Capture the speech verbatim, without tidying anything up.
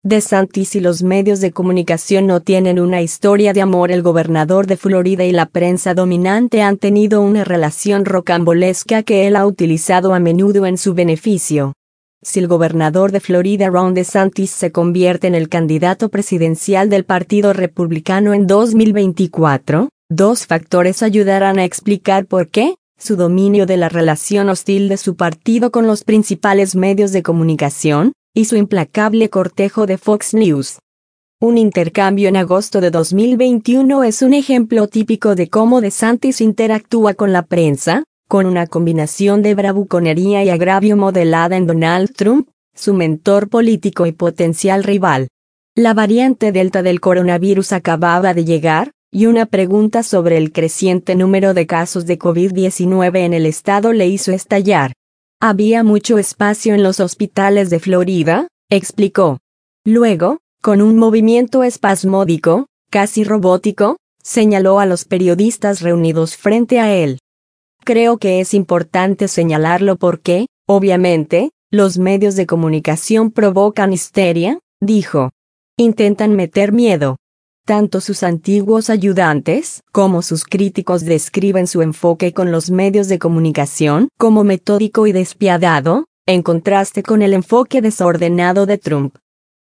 DeSantis y los medios de comunicación no tienen una historia de amor. El gobernador de Florida y la prensa dominante han tenido una relación rocambolesca que él ha utilizado a menudo en su beneficio. Si el gobernador de Florida Ron DeSantis se convierte en el candidato presidencial del Partido Republicano en dos mil veinticuatro, dos factores ayudarán a explicar por qué: su dominio de la relación hostil de su partido con los principales medios de comunicación, y su implacable cortejo de Fox News. Un intercambio en agosto de dos mil veintiuno es un ejemplo típico de cómo DeSantis interactúa con la prensa, con una combinación de bravuconería y agravio modelada en Donald Trump, su mentor político y potencial rival. La variante Delta del coronavirus acababa de llegar, y una pregunta sobre el creciente número de casos de COVID diecinueve en el estado le hizo estallar. Había mucho espacio en los hospitales de Florida, explicó. Luego, con un movimiento espasmódico, casi robótico, señaló a los periodistas reunidos frente a él. Creo que es importante señalarlo porque, obviamente, los medios de comunicación provocan histeria, dijo. Intentan meter miedo. Tanto sus antiguos ayudantes como sus críticos describen su enfoque con los medios de comunicación como metódico y despiadado, en contraste con el enfoque desordenado de Trump.